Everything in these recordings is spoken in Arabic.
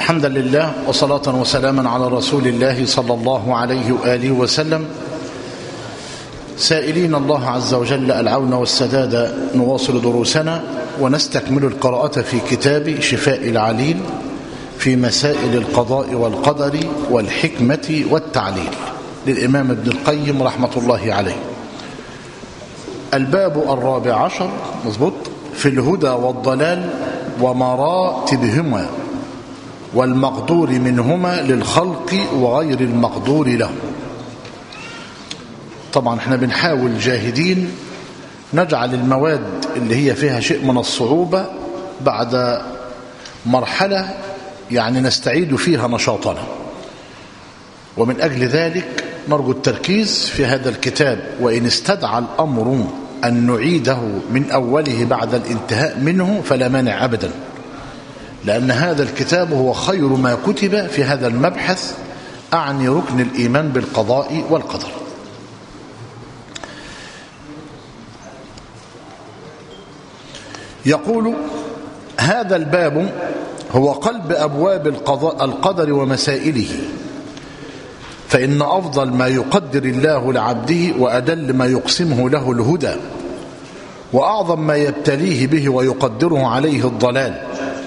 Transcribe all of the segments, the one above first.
الحمد لله وصلاة وسلاما على رسول الله صلى الله عليه وآله وسلم، سائلين الله عز وجل العون والسداد. نواصل دروسنا ونستكمل القراءة في كتاب شفاء العليل في مسائل القضاء والقدر والحكمة والتعليل للإمام ابن القيم رحمة الله عليه. الباب 14 مظبوط في الهدى والضلال ومراتبهما والمقدور منهما للخلق وغير المقدور له. طبعا احنا بنحاول جاهدين نجعل المواد اللي هي فيها شيء من الصعوبة بعد مرحلة يعني نستعيد فيها نشاطنا، ومن أجل ذلك نرجو التركيز في هذا الكتاب، وإن استدعى الأمر أن نعيده من أوله بعد الانتهاء منه فلا مانع أبدا، لأن هذا الكتاب هو خير ما كتب في هذا المبحث، أعني ركن الإيمان بالقضاء والقدر. يقول: هذا الباب هو قلب أبواب القدر ومسائله، فإن أفضل ما يقدر الله لعبده وأدل ما يقسمه له الهدى، وأعظم ما يبتليه به ويقدره عليه الضلال،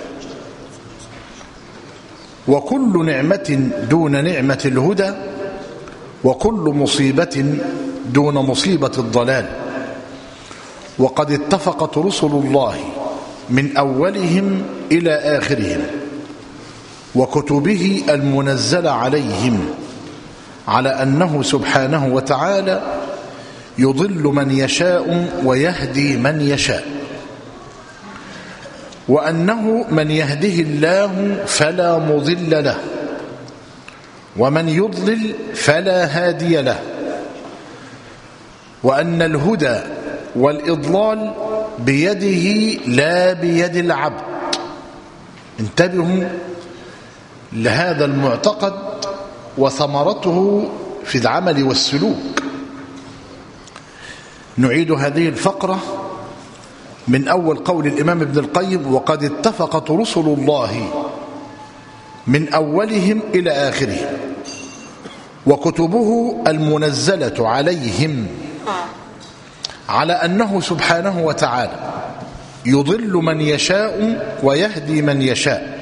وكل نعمة دون نعمة الهدى، وكل مصيبة دون مصيبة الضلال. وقد اتفقت رسل الله من أولهم إلى آخرهم وكتبه المنزلة عليهم على أنه سبحانه وتعالى يضل من يشاء ويهدي من يشاء، وأنه من يهده الله فلا مضل له، ومن يضلل فلا هادي له، وأن الهدى والإضلال بيده لا بيد العبد. انتبهوا لهذا المعتقد وثمرته في العمل والسلوك. نعيد هذه الفقرة من أول قول الإمام ابن القيم: وقد اتفقت رسل الله من أولهم إلى آخرهم وكتبه المنزلة عليهم على أنه سبحانه وتعالى يضل من يشاء ويهدي من يشاء،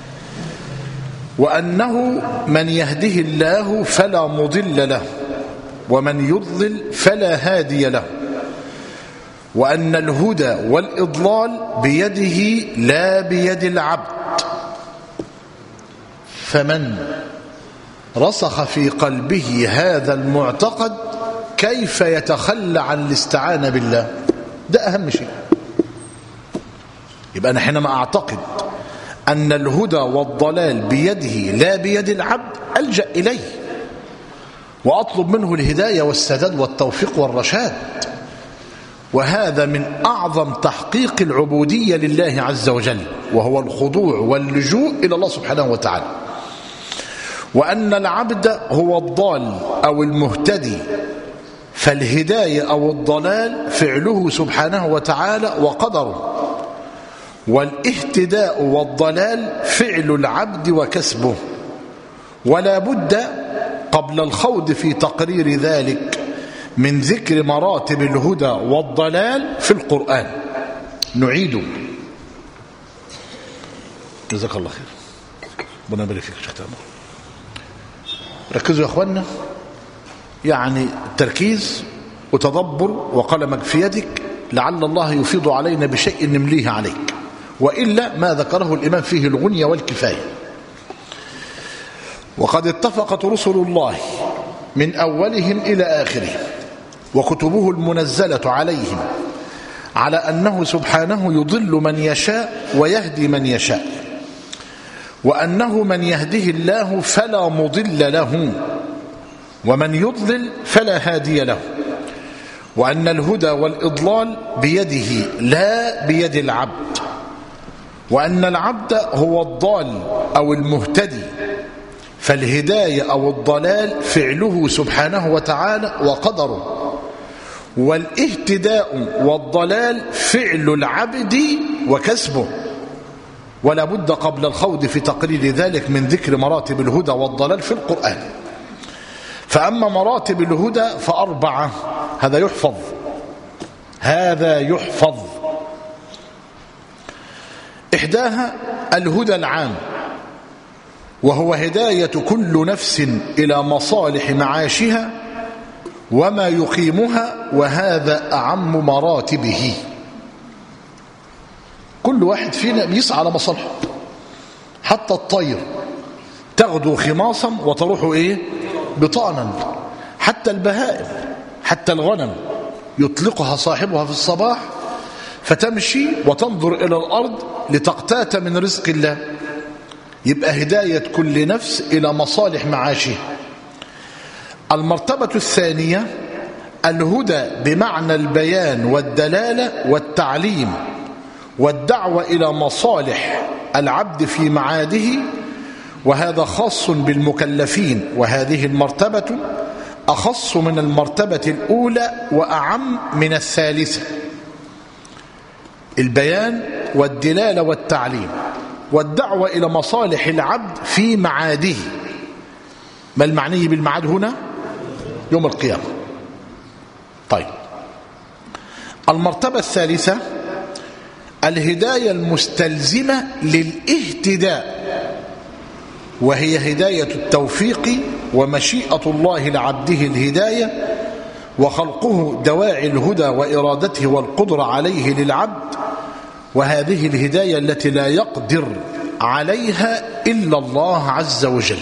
وأنه من يهده الله فلا مضل له، ومن يضلل فلا هادي له، وأن الهدى والإضلال بيده لا بيد العبد. فمن رسخ في قلبه هذا المعتقد كيف يتخلى عن الاستعانة بالله؟ ده أهم شيء. يبقى أنا حينما أعتقد أن الهدى والضلال بيده لا بيد العبد ألجأ إليه وأطلب منه الهداية والسداد والتوفيق والرشاد، وهذا من أعظم تحقيق العبودية لله عز وجل، وهو الخضوع واللجوء إلى الله سبحانه وتعالى. وأن العبد هو الضال أو المهتدي، فالهداية أو الضلال فعله سبحانه وتعالى وقدره، والاهتداء والضلال فعل العبد وكسبه. ولا بد قبل الخوض في تقرير ذلك من ذكر مراتب الهدى والضلال في القرآن. نعيد. جزاك الله خير، ربنا يبارك فيك شيخ تامر. ركزوا يا اخوانا، يعني تركيز وتدبر وقلمك في يدك، لعل الله يفيض علينا بشيء نمليه عليك، وإلا ما ذكره الإمام فيه الغنية والكفاية. وقد اتفقت رسل الله من أولهم إلى آخرهم وكتبه المنزلة عليهم على أنه سبحانه يضل من يشاء ويهدي من يشاء، وأنه من يهده الله فلا مضل له، ومن يضلل فلا هادي له، وأن الهدى والإضلال بيده لا بيد العبد، وأن العبد هو الضال أو المهتدي، فالهداية أو الضلال فعله سبحانه وتعالى وقدره، والاهتداء والضلال فعل العبد وكسبه. ولا بد قبل الخوض في تقرير ذلك من ذكر مراتب الهدى والضلال في القرآن. فأما مراتب الهدى فأربعة، هذا يحفظ. إحداها الهدى العام، وهو هداية كل نفس إلى مصالح معاشها وما يقيمها، وهذا أعم مراتبه. كل واحد فينا بيسعى على مصالحه، حتى الطير تغدو خماصا وتروح بطانا، حتى البهائم، حتى الغنم يطلقها صاحبها في الصباح فتمشي وتنظر إلى الأرض لتقتات من رزق الله. يبقى هداية كل نفس إلى مصالح معاشها. المرتبة الثانية الهدى بمعنى البيان والدلالة والتعليم والدعوة إلى مصالح العبد في معاده، وهذا خاص بالمكلفين، وهذه المرتبة أخص من المرتبة الأولى وأعم من الثالثة. البيان والدلالة والتعليم والدعوة إلى مصالح العبد في معاده. ما المعني بالمعاد هنا؟ يوم القيامة. طيب، المرتبة الثالثة الهداية المستلزمة للاهتداء، وهي هداية التوفيق ومشيئة الله لعبده الهداية، وخلقه دواعي الهدى وإرادته والقدرة عليه للعبد، وهذه الهداية التي لا يقدر عليها إلا الله عز وجل.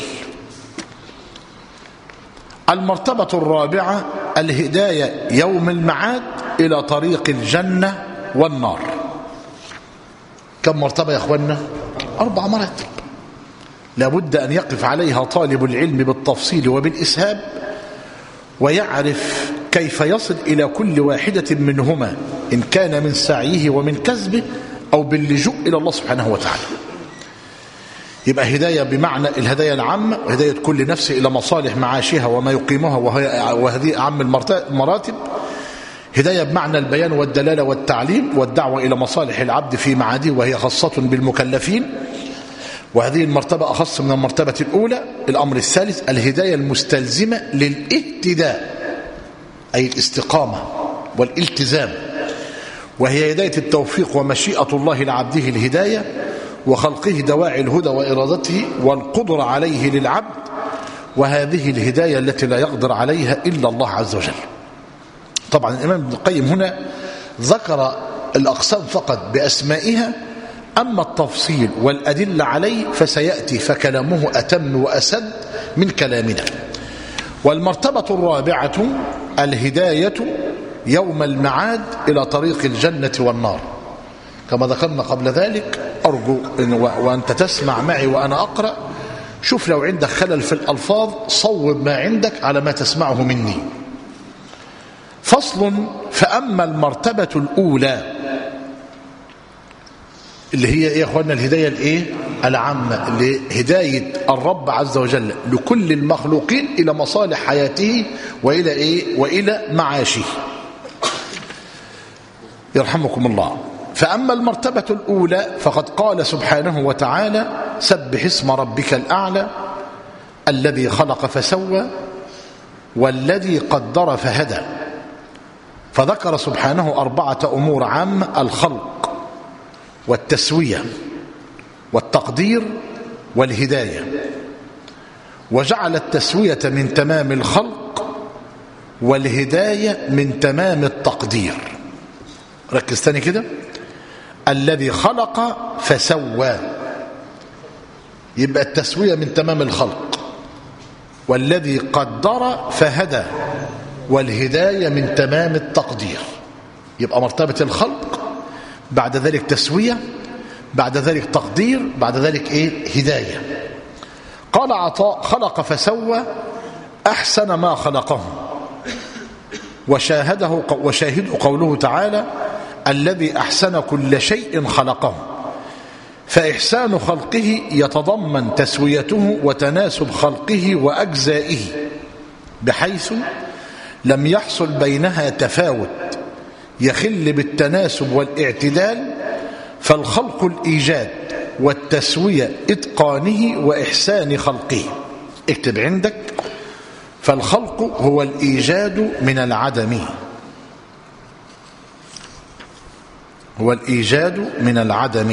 المرتبة الرابعة الهداية يوم المعاد إلى طريق الجنة والنار. كم مرتبة يا أخوانا؟ 4 مراتب لابد أن يقف عليها طالب العلم بالتفصيل وبالإسهاب، ويعرف كيف يصل إلى كل واحدة منهما، إن كان من سعيه ومن كسبه أو باللجوء إلى الله سبحانه وتعالى. يبقى هداية بمعنى الهداية العامة، وهداية كل نفس إلى مصالح معاشها وما يقيمها، وهذه أعم المراتب. هداية بمعنى البيان والدلالة والتعليم والدعوة إلى مصالح العبد في معاده، وهي خاصة بالمكلفين، وهذه المرتبة أخص من المرتبة الأولى. الأمر الثالث الهداية المستلزمة للاهتداء، أي الاستقامة والالتزام، وهي هداية التوفيق ومشيئة الله لعبده الهداية، وخلقه دواعي الهدى وإرادته والقدرة عليه للعبد، وهذه الهداية التي لا يقدر عليها إلا الله عز وجل. طبعا الإمام ابن القيم هنا ذكر الأقسام فقط بأسمائها، أما التفصيل والأدلة عليه فسيأتي، فكلامه أتم وأسد من كلامنا. والمرتبة الرابعة الهداية يوم المعاد إلى طريق الجنة والنار، كما ذكرنا قبل ذلك. أرجو وأنت تسمع معي وأنا أقرأ، شوف لو عندك خلل في الألفاظ صوب ما عندك على ما تسمعه مني. فصل. فأما المرتبة الأولى اللي هي يا أخوانا الهداية العامة، اللي هداية الرب عز وجل لكل المخلوقين إلى مصالح حياته وإلى معاشه. يرحمكم الله. فأما المرتبة الأولى فقد قال سبحانه وتعالى: سبح اسم ربك الأعلى الذي خلق فسوى والذي قدر فهدى. فذكر سبحانه 4 أمور عامة: الخلق والتسوية والتقدير والهداية، وجعل التسوية من تمام الخلق والهداية من تمام التقدير. ركز تاني كده: الذي خلق فسوى، يبقى التسوية من تمام الخلق، والذي قدر فهدى، والهداية من تمام التقدير. يبقى مرتبة الخلق، بعد ذلك تسوية، بعد ذلك تقدير، بعد ذلك هداية. قال عطاء: خلق فسوى أحسن ما خلقه، وشاهد قوله تعالى: الذي أحسن كل شيء خلقه. فإحسان خلقه يتضمن تسويته وتناسب خلقه وأجزائه، بحيث لم يحصل بينها تفاوت يخل بالتناسب والاعتدال. فالخلق الإيجاد والتسوية إتقانه وإحسان خلقه. اكتب عندك: فالخلق هو الإيجاد من العدم، هو الإيجاد من العدم.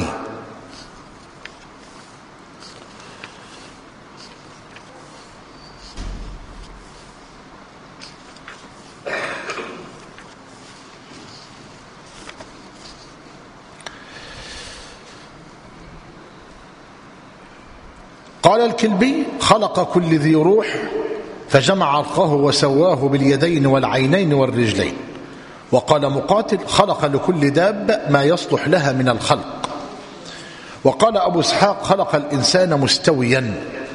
قال الكلبي: خلق كل ذي روح فجمع عرقه وسواه باليدين والعينين والرجلين. وقال مقاتل: خلق لكل دابة ما يصلح لها من الخلق. وقال أبو إسحاق: خلق الإنسان مستويا.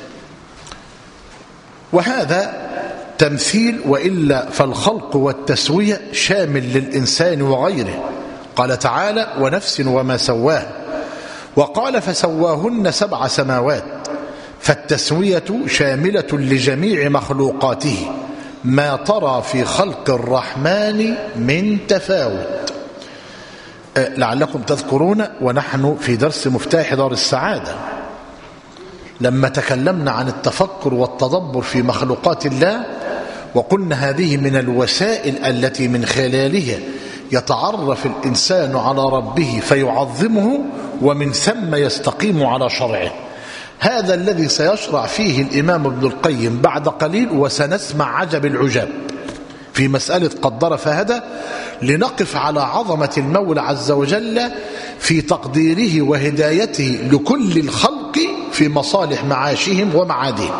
وهذا تمثيل، وإلا فالخلق والتسوية شامل للإنسان وغيره. قال تعالى: ونفس وما سواه. وقال: فسواهن 7 سماوات. فالتسوية شاملة لجميع مخلوقاته، ما ترى في خلق الرحمن من تفاوت. لعلكم تذكرون ونحن في درس مفتاح دار السعادة لما تكلمنا عن التفكر والتدبر في مخلوقات الله، وقلنا هذه من الوسائل التي من خلالها يتعرف الإنسان على ربه فيعظمه، ومن ثم يستقيم على شرعه. هذا الذي سيشرع فيه الإمام ابن القيم بعد قليل، وسنسمع عجب العجاب في مسألة قدر فهدى، لنقف على عظمة المولى عز وجل في تقديره وهدايته لكل الخلق في مصالح معاشهم ومعادهم.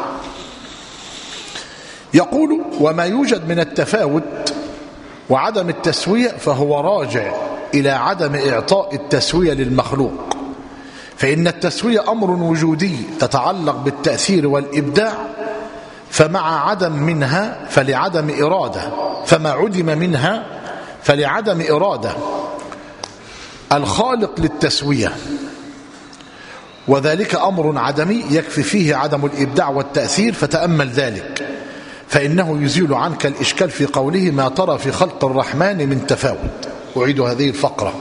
يقول: وما يوجد من التفاوت وعدم التسوية فهو راجع إلى عدم إعطاء التسوية للمخلوق، فإن التسوية أمر وجودي تتعلق بالتأثير والإبداع، فمع عدم منها فلعدم إرادة، فما عدم منها فلعدم إرادة الخالق للتسوية، وذلك أمر عدمي يكفي فيه عدم الإبداع والتأثير. فتأمل ذلك، فإنه يزيل عنك الإشكال في قوله: ما ترى في خلق الرحمن من تفاوت. أعيد هذه الفقرة.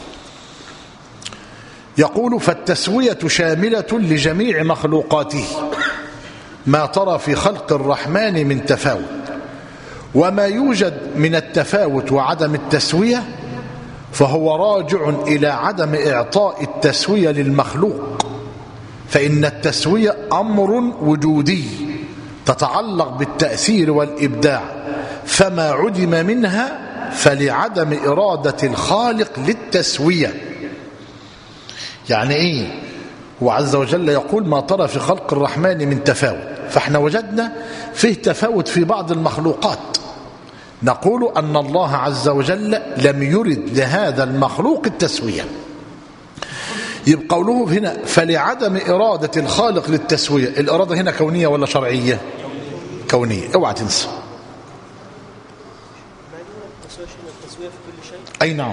يقول: فالتسوية شاملة لجميع مخلوقاته، ما ترى في خلق الرحمن من تفاوت. وما يوجد من التفاوت وعدم التسوية فهو راجع إلى عدم إعطاء التسوية للمخلوق، فإن التسوية أمر وجودي تتعلق بالتأثير والإبداع، فما عدم منها فلعدم إرادة الخالق للتسوية. يعني إيه؟ هو عز وجل يقول: ما ترى في خلق الرحمن من تفاوت، فاحنا وجدنا فيه تفاوت في بعض المخلوقات، نقول أن الله عز وجل لم يرد لهذا المخلوق التسوية. يبقى قوله هنا: فلعدم إرادة الخالق للتسوية، الإرادة هنا كونية ولا شرعية؟ كونية، اوعى تنسى. أي نعم.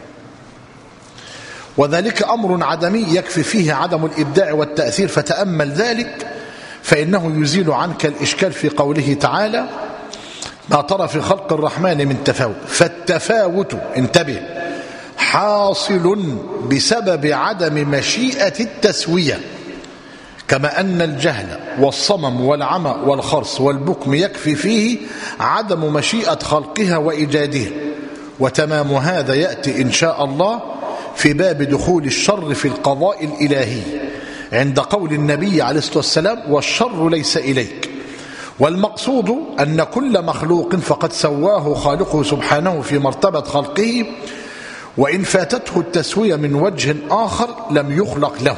وذلك أمر عدمي يكفي فيه عدم الإبداع والتأثير. فتأمل ذلك، فإنه يزيل عنك الإشكال في قوله تعالى: ما ترى في خلق الرحمن من تفاوت. فالتفاوت، انتبه، حاصل بسبب عدم مشيئة التسوية، كما أن الجهل والصمم والعمى والخرس والبكم يكفي فيه عدم مشيئة خلقها وإيجادها. وتمام هذا يأتي إن شاء الله في باب دخول الشر في القضاء الإلهي، عند قول النبي عليه الصلاة والسلام: والشر ليس إليك. والمقصود أن كل مخلوق فقد سواه خالقه سبحانه في مرتبة خلقه، وإن فاتته التسوية من وجه آخر لم يخلق له.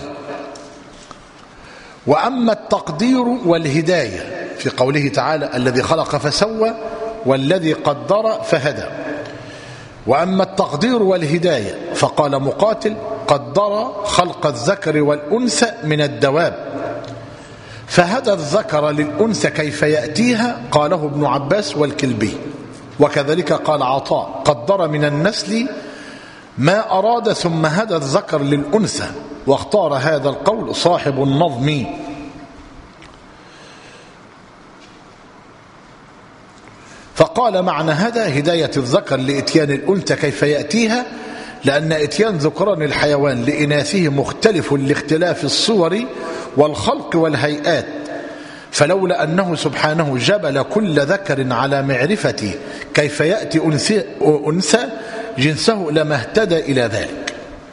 وأما التقدير والهداية في قوله تعالى: الذي خلق فسوى والذي قدر فهدى. وأما التقدير والهداية فقال مقاتل: قدر خلق الذكر والأنثى من الدواب، فهدى الذكر للأنثى كيف يأتيها، قاله ابن عباس والكلبي. وكذلك قال عطاء: قدر من النسل ما أراد ثم هدى الذكر للأنثى. واختار هذا القول صاحب النظم. فقال: معنى هذا هداية الذكر لإتيان الأنثى كيف يأتيها، لأن إتيان ذكران الحيوان لإناثه مختلف لاختلاف الصور والخلق والهيئات، فلولا أنه سبحانه جبل كل ذكر على معرفة كيف يأتي أنثى جنسه لما اهتدى إلى ذلك.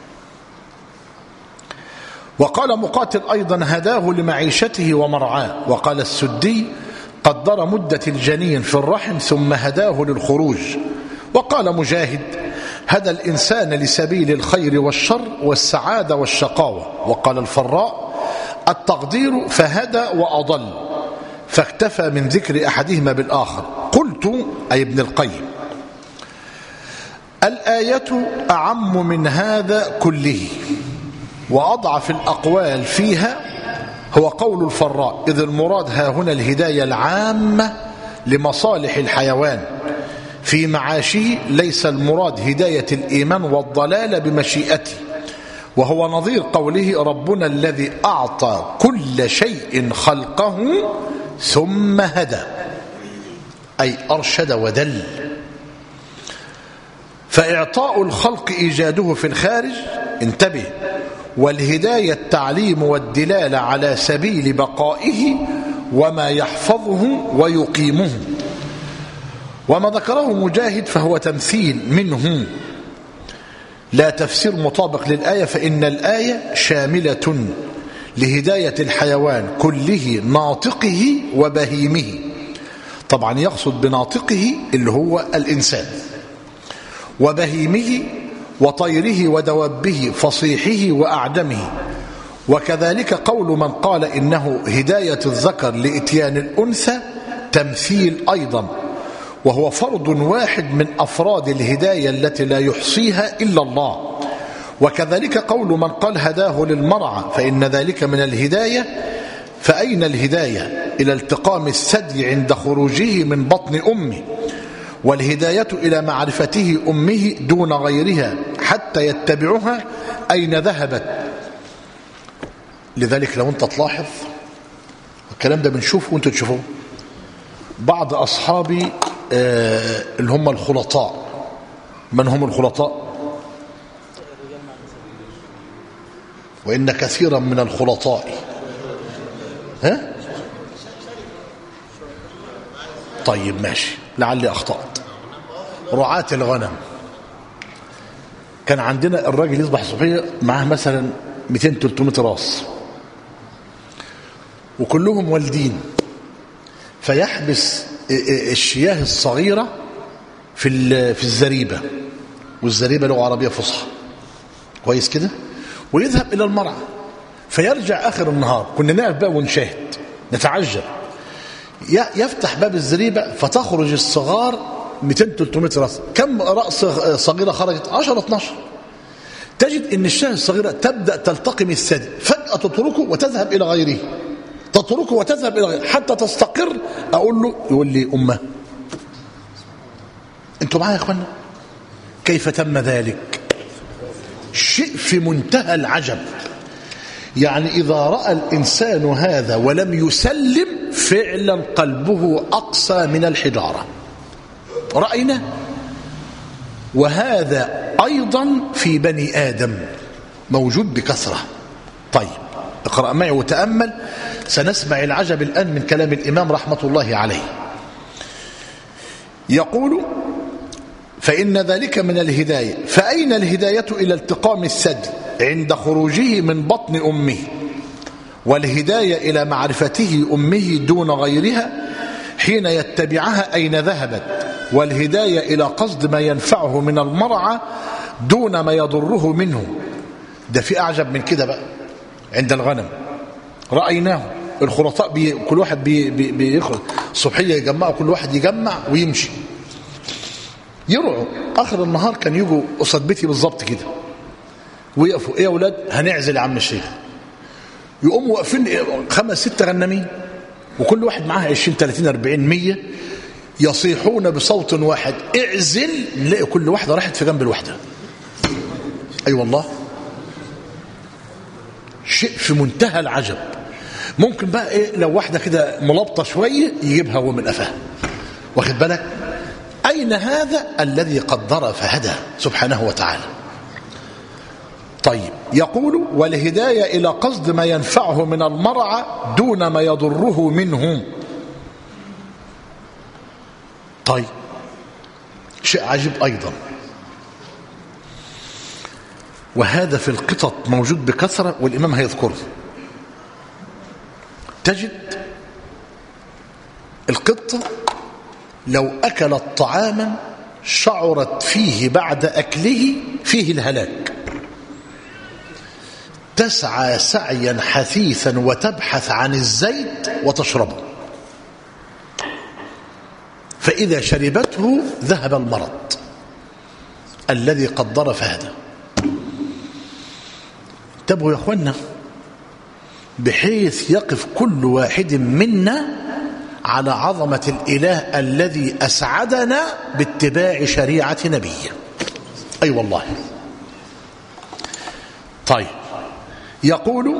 وقال مقاتل أيضا هداه لمعيشته ومرعاه. وقال السدي قدر مدة الجنين في الرحم ثم هداه للخروج. وقال مجاهد هدى الإنسان لسبيل الخير والشر والسعادة والشقاوة. وقال الفراء التقدير فهدى وأضل، فاكتفى من ذكر أحدهما بالآخر. قلت أي ابن القيم الآية أعم من هذا كله، وأضعف الأقوال فيها هو قول الفراء، إذ المراد ها هنا الهداية العامة لمصالح الحيوان في معاشه، ليس المراد هداية الإيمان والضلال بمشيئته، وهو نظير قوله ربنا الذي أعطى كل شيء خلقه ثم هدى، أي أرشد ودل. فإعطاء الخلق إيجاده في الخارج، انتبه، والهداية التعليم والدلالة على سبيل بقائه وما يحفظه ويقيمه. وما ذكره مجاهد فهو تمثيل منه لا تفسير مطابق للآية، فإن الآية شاملة لهداية الحيوان كله، ناطقه وبهيمه. طبعا يقصد بناطقه اللي هو الإنسان، وبهيمه وطيره ودوابه، فصيحه وأعدمه. وكذلك قول من قال إنه هداية الذكر لإتيان الأنثى تمثيل أيضا، وهو فرد واحد من أفراد الهداية التي لا يحصيها إلا الله. وكذلك قول من قال هداه للمرعى فإن ذلك من الهداية، فأين الهداية؟ إلى التقام الثدي عند خروجه من بطن أمه، والهداية إلى معرفته أمه دون غيرها حتى يتبعها أين ذهبت. لذلك لو أنت تلاحظ الكلام ده بنشوفه وأنت تشوفه، بعض أصحابي اللي هم الخلطاء. من هم الخلطاء؟ وإن كثيرا من الخلطاء طيب ماشي، لعلي أخطأت. رعاة الغنم. كان عندنا الراجل يصبح صبحية معاه مثلا 200-300 راس، وكلهم والدين، فيحبس الشياه الصغيرة في الزريبة، والزريبة لغة عربية فصحى كويس كده، ويذهب إلى المرعى، فيرجع آخر النهار. كنا نقف بقى ونشاهد نتعجب، يفتح باب الزريبة فتخرج الصغار 200-300 رأس. كم رأس صغيرة خرجت؟ 10-12. تجد ان الشاه الصغيرة تبدأ تلتقم الثدي، فجأة تتركه وتذهب إلى غيره، تتركه وتذهب إلى غيره حتى تستقر. أقول له، يقول لي أمه. انتوا معايا يا اخوانا؟ كيف تم ذلك؟ شيء في منتهى العجب. يعني إذا رأى الإنسان هذا ولم يسلم فعلا قلبه أقسى من الحجارة. رأينا، وهذا أيضا في بني آدم موجود بكثرة. طيب اقرأ معي وتأمل، سنسمع العجب الآن من كلام الإمام رحمة الله عليه. يقول فإن ذلك من الهداية، فأين الهداية؟ إلى التقام الثدي عند خروجه من بطن أمه، والهداية إلى معرفته أمه دون غيرها حين يتبعها أين ذهبت، والهداية إلى قصد ما ينفعه من المرعى دون ما يضره منه. ده في أعجب من كده بقى عند الغنم. رأيناه الخلطاء كل واحد بيخرج الصبحية يجمعوا، كل واحد يجمع ويمشي يرعوا. آخر النهار كان يجوا قصاد بيتي بالظبط كده ويقفوا، ايه يا اولاد هنعزل يا عم الشيخ. يقوموا واقفين 5-6 غنمين، وكل واحد معاه 20-30-40-100 يصيحون بصوت واحد اعزل. نلاقي كل واحدة راحت في جنب الواحدة. اي والله شيء في منتهى العجب. ممكن بقى ايه لو واحدة كده ملبطة شوية يجيبها هو من قفاها، واخد بالك؟ أين هذا الذي قدر فهدى سبحانه وتعالى؟ طيب يقول والهداية إلى قصد ما ينفعه من المرعى دون ما يضره منه. طيب شيء عجيب أيضا، وهذا في القطط موجود بكثرة والإمام هيذكره. تجد القطة لو أكلت طعاما شعرت فيه بعد أكله فيه الهلاك تسعى سعيا حثيثا وتبحث عن الزيت وتشربه، فإذا شربته ذهب المرض الذي قدر فهذا. انتبهوا يا اخوانا، بحيث يقف كل واحد منا على عظمة الإله الذي أسعدنا باتباع شريعة نبيه. أي والله. طيب يقول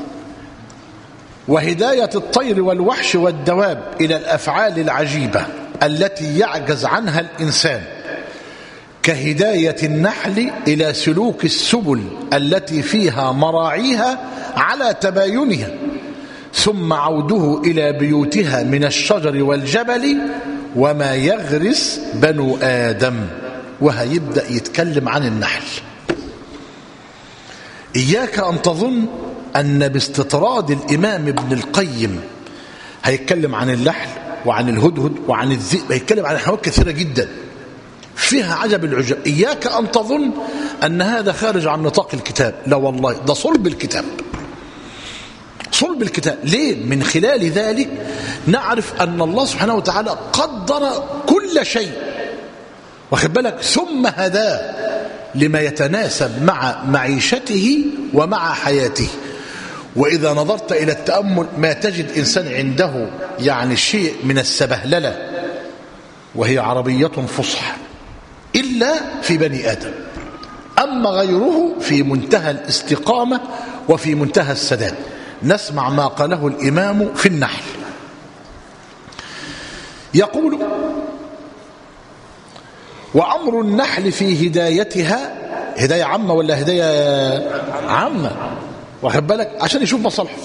وهداية الطير والوحش والدواب إلى الأفعال العجيبة التي يعجز عنها الإنسان، كهداية النحل إلى سلوك السبل التي فيها مراعيها على تباينها، ثم عوده إلى بيوتها من الشجر والجبل وما يغرس بنو آدم. وهيبدأ يتكلم عن النحل. إياك أن تظن أن باستطراد الإمام ابن القيم هيتكلم عن اللحل وعن الهدهد وعن الذئب، هيتكلم عن حاجات كثيرة جدا فيها عجب العجب. إياك أن تظن أن هذا خارج عن نطاق الكتاب، لا والله، ده صلب الكتاب، صلب الكتاب. ليه؟ من خلال ذلك نعرف أن الله سبحانه وتعالى قدر كل شيء، واخد بالك، ثم هداه لما يتناسب مع معيشته ومع حياته. وإذا نظرت إلى التأمل ما تجد إنسان عنده يعني شيء من السبهللة وهي عربية فصحى إلا في بني آدم، أما غيره في منتهى الاستقامة وفي منتهى السداد. نسمع ما قاله الإمام في النحل. يقول وأمر النحل في هدايتها، هداية عامة ولا هداية عامة، واخد بالك، عشان يشوف مصالحه.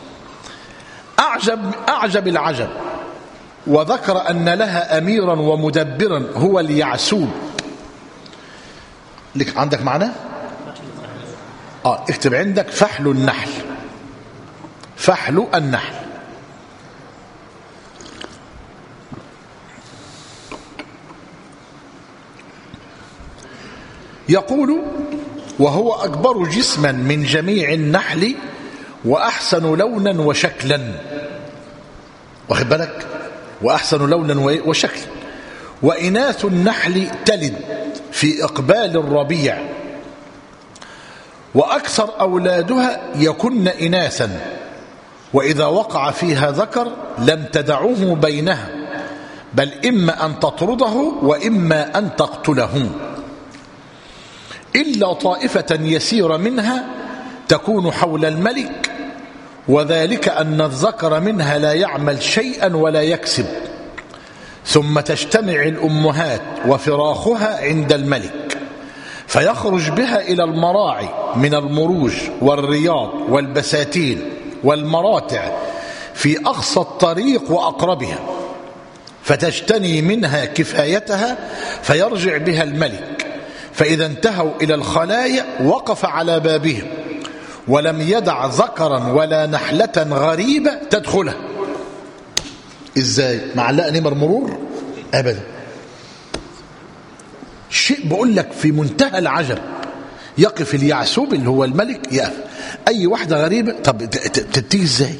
أعجب العجب، وذكر أن لها أميرا ومدبرا هو اليعسوب. لك عندك معناه؟ اكتب عندك فحل النحل، فحل النحل. يقول وهو أكبر جسما من جميع النحل وأحسن لونا وشكلا، واخد بالك، وأحسن لونا وشكلا. وإناث النحل تلد في إقبال الربيع، وأكثر أولادها يكن إناثا، وإذا وقع فيها ذكر لم تدعوه بينها، بل إما أن تطرده وإما أن تقتله، إلا طائفة يسير منها تكون حول الملك، وذلك أن الذكر منها لا يعمل شيئا ولا يكسب، ثم تجتمع الأمهات وفراخها عند الملك، فيخرج بها إلى المراعي من المروج والرياض والبساتين والمراتع في أقصى الطريق وأقربها، فتجتني منها كفايتها، فيرجع بها الملك، فإذا انتهوا إلى الخلايا وقف على بابهم، ولم يدع ذكرا ولا نحلة غريبة تدخلها. إزاي؟ معلقة نمر مرور؟ أبدا. شيء بقول لك في منتهى العجب. يقف اليعسوب اللي هو الملك، يقف أي واحدة غريبة، طب تتيجي إزاي؟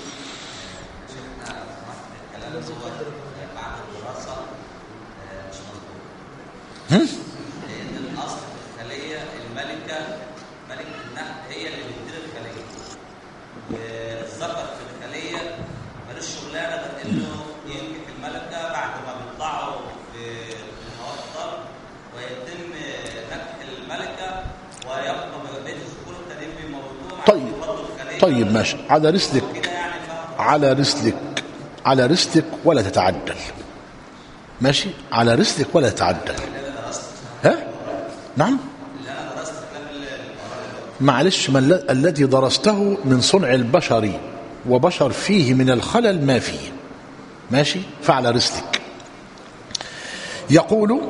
طيب ماشي، على رسلك، على رسلك، على رسلك ولا تتعدل. ماشي، على رسلك ولا تتعدل. ها؟ نعم. معلش الذي درسته من صنع البشر وبشر فيه من الخلل ما فيه، ماشي، فعلى رسلك. يقول: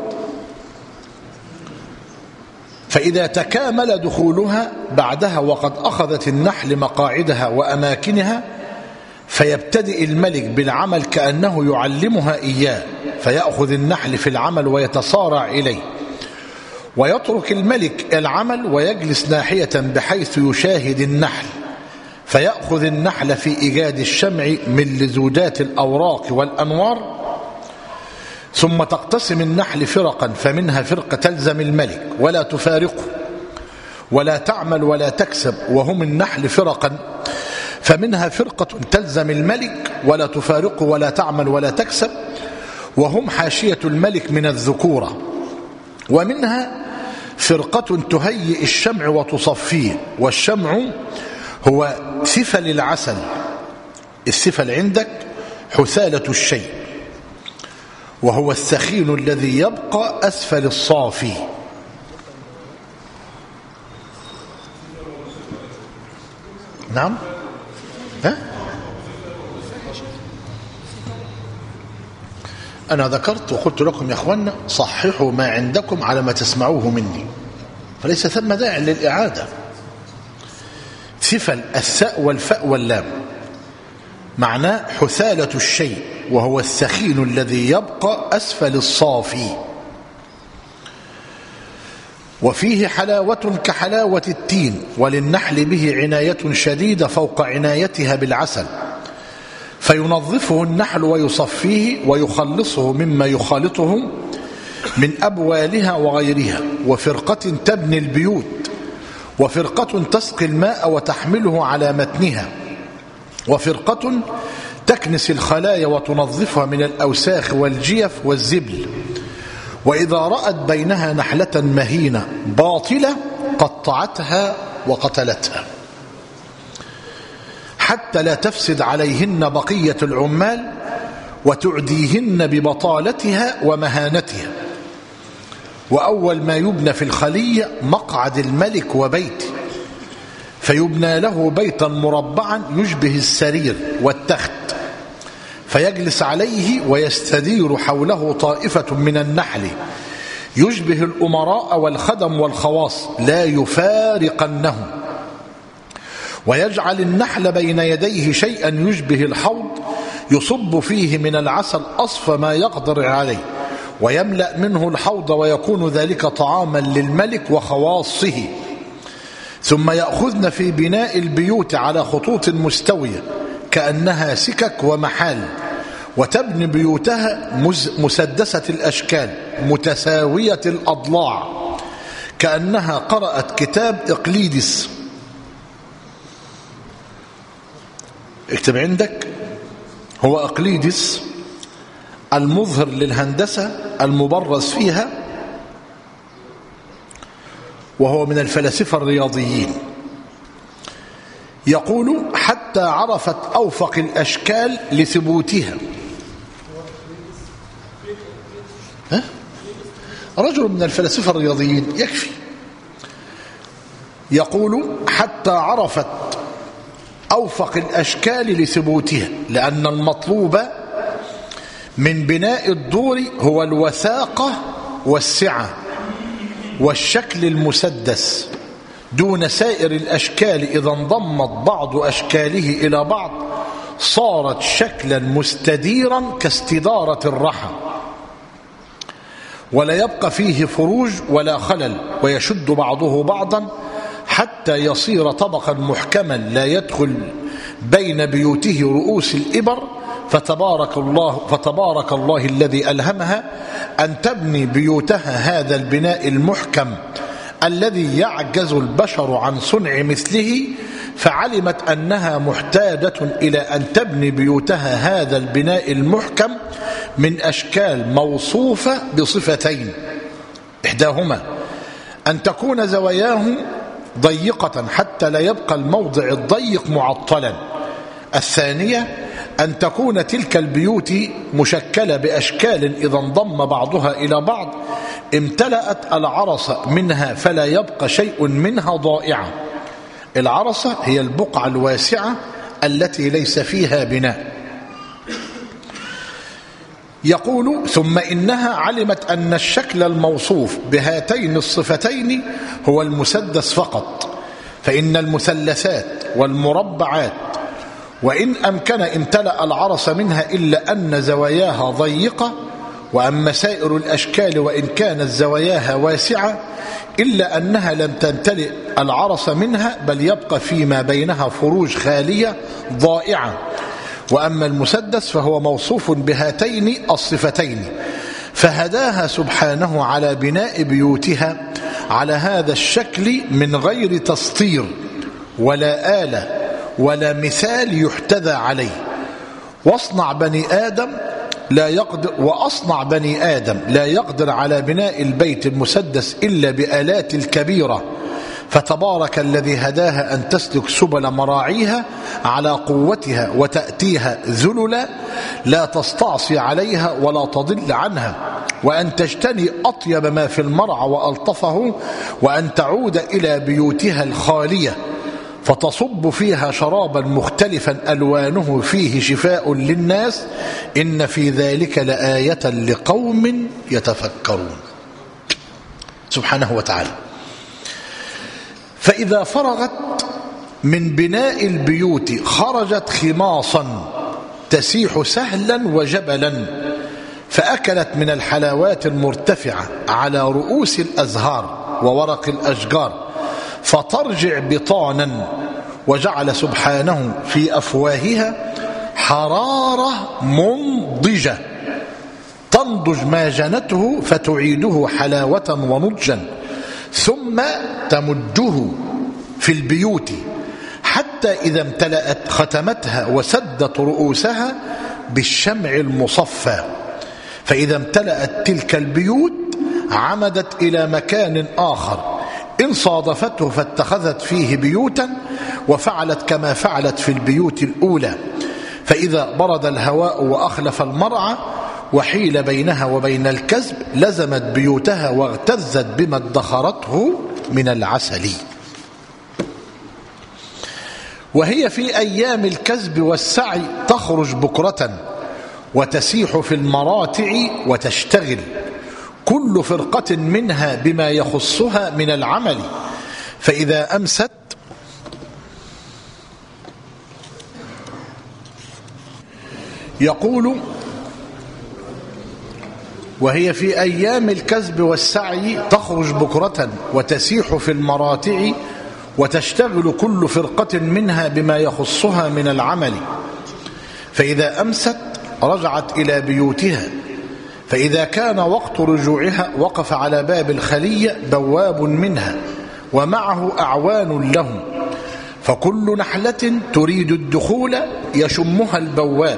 فإذا تكامل دخولها بعدها وقد أخذت النحل مقاعدها وأماكنها، فيبتدئ الملك بالعمل كأنه يعلمها إياه، فيأخذ النحل في العمل ويتصارع إليه، ويترك الملك العمل ويجلس ناحية بحيث يشاهد النحل، فيأخذ النحل في إيجاد الشمع من لزوجات الأوراق والأنوار. ثم تقتسم النحل فرقا، فمنها فرقة تلزم الملك ولا تفارقه ولا تعمل ولا تكسب، وهم النحل فرقا، فمنها فرقة تلزم الملك ولا تفارقه ولا تعمل ولا تكسب، وهم حاشية الملك من الذكورة. ومنها فرقة تهيئ الشمع وتصفيه، والشمع هو سفل العسل، السفل عندك حثالة الشيء، وهو السخين الذي يبقى أسفل الصافي. نعم، ها؟ أنا ذكرت وقلت لكم يا أخوانا صححوا ما عندكم على ما تسمعوه مني، فليس ثم داعي للإعادة. سفل الثاء والفاء واللام معناه حثالة الشيء، وهو السخين الذي يبقى أسفل الصافي. وفيه حلاوة كحلاوة التين، وللنحل به عناية شديدة فوق عنايتها بالعسل، فينظفه النحل ويصفيه ويخلصه مما يخالطه من أبوالها وغيرها. وفرقة تبني البيوت، وفرقة تسقي الماء وتحمله على متنها، وفرقة تكنس الخلايا وتنظفها من الأوساخ والجيف والزبل. وإذا رأت بينها نحلة مهينة باطلة قطعتها وقتلتها، حتى لا تفسد عليهن بقية العمال وتعديهن ببطالتها ومهانتها. وأول ما يبنى في الخلية مقعد الملك وبيته، فيبنى له بيتا مربعا يشبه السرير والتخت، فيجلس عليه ويستدير حوله طائفة من النحل يشبه الأمراء والخدم والخواص لا يفارقنهم، ويجعل النحل بين يديه شيئا يشبه الحوض يصب فيه من العسل أصفى ما يقدر عليه، ويملأ منه الحوض، ويكون ذلك طعاما للملك وخواصه. ثم يأخذن في بناء البيوت على خطوط مستوية كأنها سكك ومحال، وتبني بيوتها مسدسة الأشكال متساوية الأضلاع كأنها قرأت كتاب إقليدس. اكتب عندك، هو إقليدس المظهر للهندسة المبرز فيها، وهو من الفلاسفة الرياضيين. يقول: حتى عرفت أوفق الأشكال لثبوتها. رجل من الفلاسفة الرياضيين يكفي. يقول: حتى عرفت أوفق الأشكال لثبوتها، لأن المطلوب من بناء الدور هو الوثاقة والسعة والشكل المسدس دون سائر الأشكال. إذا انضمت بعض أشكاله إلى بعض صارت شكلا مستديرا كاستدارة الرحى، ولا يبقى فيه فروج ولا خلل، ويشد بعضه بعضا حتى يصير طبقا محكما لا يدخل بين بيوته رؤوس الإبر. فتبارك الله الذي ألهمها أن تبني بيوتها هذا البناء المحكم الذي يعجز البشر عن صنع مثله، فعلمت أنها محتاجة إلى أن تبني بيوتها هذا البناء المحكم من أشكال موصوفة بصفتين: إحداهما أن تكون زواياه ضيقة حتى لا يبقى الموضع الضيق معطلا، الثانية أن تكون تلك البيوت مشكلة بأشكال إذا انضم بعضها إلى بعض امتلأت العرص منها فلا يبقى شيء منها ضائعا. العرصة هي البقعة الواسعة التي ليس فيها بناء. يقول: ثم إنها علمت أن الشكل الموصوف بهاتين الصفتين هو المسدس فقط، فإن المثلثات والمربعات وإن أمكن امتلأ العرص منها إلا أن زواياها ضيقة، وأما سائر الأشكال وإن كانت زواياها واسعة إلا أنها لم تمتلئ العرص منها، بل يبقى فيما بينها فروج خالية ضائعة. وأما المسدس فهو موصوف بهاتين الصفتين، فهداها سبحانه على بناء بيوتها على هذا الشكل من غير تسطير ولا آلة ولا مثال يحتذى عليه. وأصنع بني آدم لا يقدر على بناء البيت المسدس إلا بآلات الكبيرة، فتبارك الذي هداها أن تسلك سبل مراعيها على قوتها وتأتيها ذللا لا تستعصي عليها ولا تضل عنها، وأن تجتني أطيب ما في المرعى وألطفه، وأن تعود إلى بيوتها الخالية فتصب فيها شرابا مختلفا ألوانه فيه شفاء للناس، إن في ذلك لآية لقوم يتفكرون. سبحانه وتعالى. فإذا فرغت من بناء البيوت خرجت خماصا تسيح سهلا وجبلا، فأكلت من الحلاوات المرتفعة على رؤوس الأزهار وورق الأشجار، فترجع بطانا، وجعل سبحانه في أفواهها حرارة منضجة تنضج ما جنته فتعيده حلاوة ونضجا، ثم تمده في البيوت حتى إذا امتلأت ختمتها وسدت رؤوسها بالشمع المصفى، فإذا امتلأت تلك البيوت عمدت إلى مكان آخر إن صادفته فاتخذت فيه بيوتا، وفعلت كما فعلت في البيوت الأولى، فإذا برد الهواء وأخلف المرعى وحيل بينها وبين الكسب لزمت بيوتها واغتزت بما ادخرته من العسل. وهي في أيام الكسب والسعي تخرج بكرة وتسيح في المراتع وتشتغل، كل فرقة منها بما يخصها من العمل، فإذا أمست يقول: وهي في أيام الكسب والسعي تخرج بكرة وتسيح في المراتع وتشتغل كل فرقة منها بما يخصها من العمل، فإذا أمست رجعت إلى بيوتها، فإذا كان وقت رجوعها وقف على باب الخلية بواب منها ومعه أعوان له، فكل نحلة تريد الدخول يشمها البواب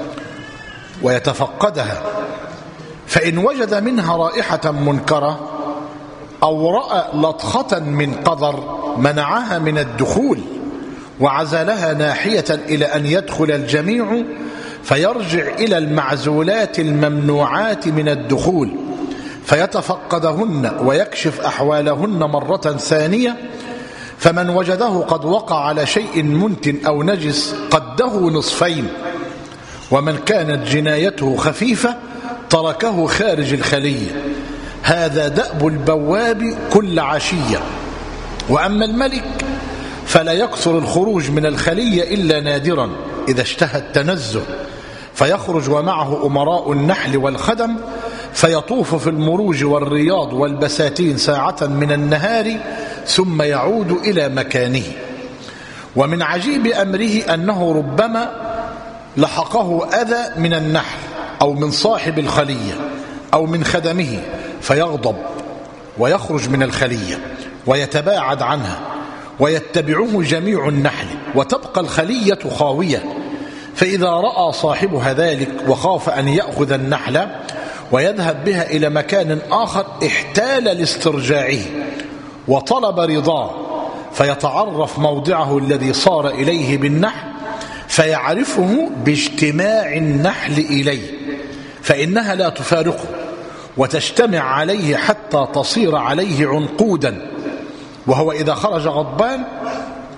ويتفقدها، فإن وجد منها رائحة منكرة أو رأى لطخة من قذر منعها من الدخول وعزلها ناحية إلى أن يدخل الجميع، فيرجع إلى المعزولات الممنوعات من الدخول فيتفقدهن ويكشف أحوالهن مرة ثانية، فمن وجده قد وقع على شيء منتن أو نجس قده نصفين، ومن كانت جنايته خفيفة تركه خارج الخلية. هذا دأب البواب كل عشية. وأما الملك فلا يكثر الخروج من الخلية إلا نادرا إذا اشتهى التنزه، فيخرج ومعه أمراء النحل والخدم، فيطوف في المروج والرياض والبساتين ساعة من النهار ثم يعود إلى مكانه. ومن عجيب أمره أنه ربما لحقه أذى من النحل أو من صاحب الخلية أو من خدمه، فيغضب ويخرج من الخلية ويتباعد عنها ويتبعه جميع النحل وتبقى الخلية خاوية، فإذا رأى صاحبها ذلك وخاف أن يأخذ النحل ويذهب بها إلى مكان آخر احتال لاسترجاعه وطلب رضاه، فيتعرف موضعه الذي صار إليه بالنحل فيعرفه باجتماع النحل إليه، فإنها لا تفارقه وتجتمع عليه حتى تصير عليه عنقودا، وهو إذا خرج غضبان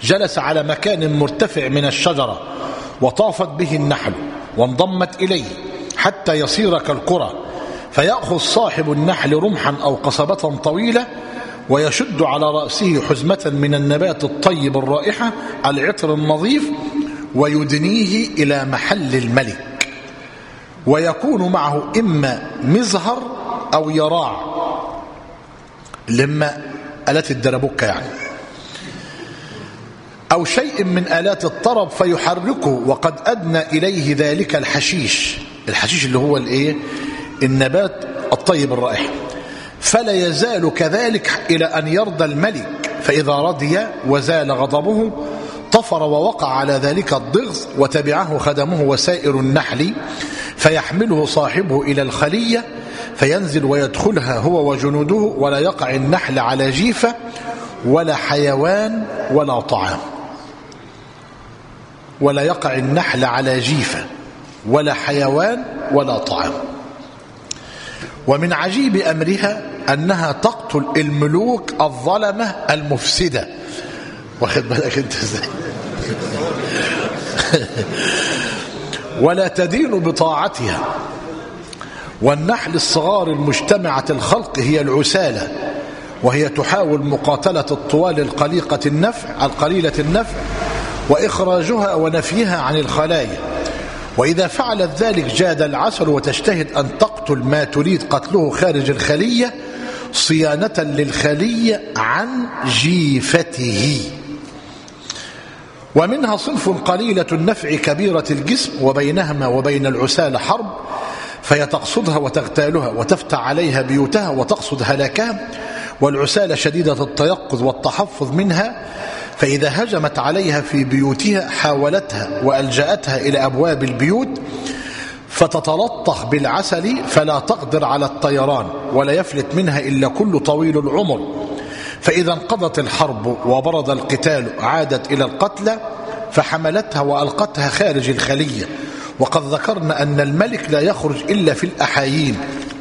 جلس على مكان مرتفع من الشجرة وطافت به النحل وانضمت إليه حتى يصير كالقرى، فيأخذ صاحب النحل رمحا أو قصبة طويلة ويشد على رأسه حزمة من النبات الطيب الرائحة العطر النظيف ويدنيه إلى محل الملك، ويكون معه إما مزهر أو يراع، لما آلات الدربكة يعني، أو شيء من آلات الطرب فيحركه، وقد أدنى إليه ذلك الحشيش اللي هو الإيه؟ النبات الطيب الرائحة، فلا يزال كذلك إلى أن يرضى الملك، فإذا رضي وزال غضبه طفر ووقع على ذلك الضغز، وتبعه خدمه وسائر النحل، فيحمله صاحبه إلى الخلية فينزل ويدخلها هو وجنوده، ولا يقع النحل على جيفة ولا حيوان ولا طعام، ولا يقع النحل على جيفة ولا حيوان ولا طعام. ومن عجيب أمرها أنها تقتل الملوك الظلمة المفسدة. واخد بالك انت ازاي؟ ولا تدين بطاعتها. والنحل الصغار المجتمعة الخلق هي العسالة، وهي تحاول مقاتلة الطوال القليلة النفع وإخراجها ونفيها عن الخلايا، وإذا فعلت ذلك جاد العسل وتجتهد أن تقتل ما تريد قتله خارج الخلية صيانة للخلية عن جيفته. ومنها صنف قليلة النفع كبيرة الجسم، وبينهما وبين العسال حرب، فهي تقصدها وتغتالها وتفتح عليها بيوتها وتقصد هلاكها، والعسال شديدة التيقظ والتحفظ منها، فإذا هجمت عليها في بيوتها حاولتها وألجأتها إلى أبواب البيوت فتتلطخ بالعسل فلا تقدر على الطيران، ولا يفلت منها إلا كل طويل العمر، فإذا انقضت الحرب وبرد القتال عادت إلى القتلى فحملتها وألقتها خارج الخلية. وقد ذكرنا أن الملك لا يخرج إلا في الأحايين،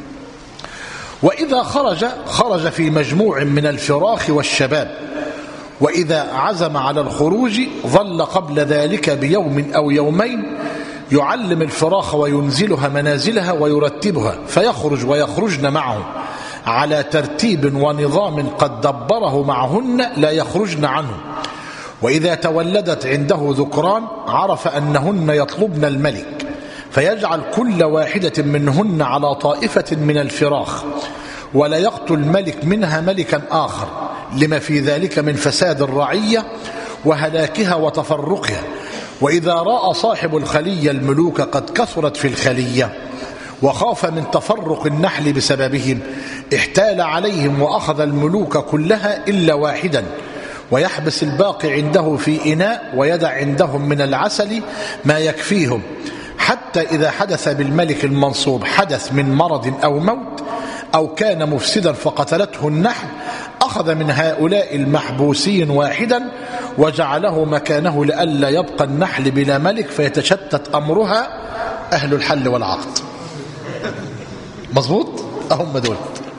وإذا خرج في مجموع من الفراخ والشباب، وإذا عزم على الخروج ظل قبل ذلك بيوم أو يومين يعلم الفراخ وينزلها منازلها ويرتبها، فيخرج ويخرجن معه على ترتيب ونظام قد دبره معهن لا يخرجن عنه. وإذا تولدت عنده ذكران عرف أنهن يطلبن الملك، فيجعل كل واحدة منهن على طائفة من الفراخ، ولا يقتل الملك منها ملكا آخر، لما في ذلك من فساد الرعية وهلاكها وتفرقها. وإذا رأى صاحب الخلية الملوك قد كثرت في الخلية وخاف من تفرق النحل بسببهم احتال عليهم وأخذ الملوك كلها إلا واحدا، ويحبس الباقي عنده في إناء، ويدع عندهم من العسل ما يكفيهم، حتى إذا حدث بالملك المنصوب حدث من مرض أو موت أو كان مفسدا فقتلته النحل أخذ من هؤلاء المحبوسين واحدا وجعله مكانه لئلا يبقى النحل بلا ملك فيتشتت أمرها أهل الحل والعقد. مظبوط؟ هم دول.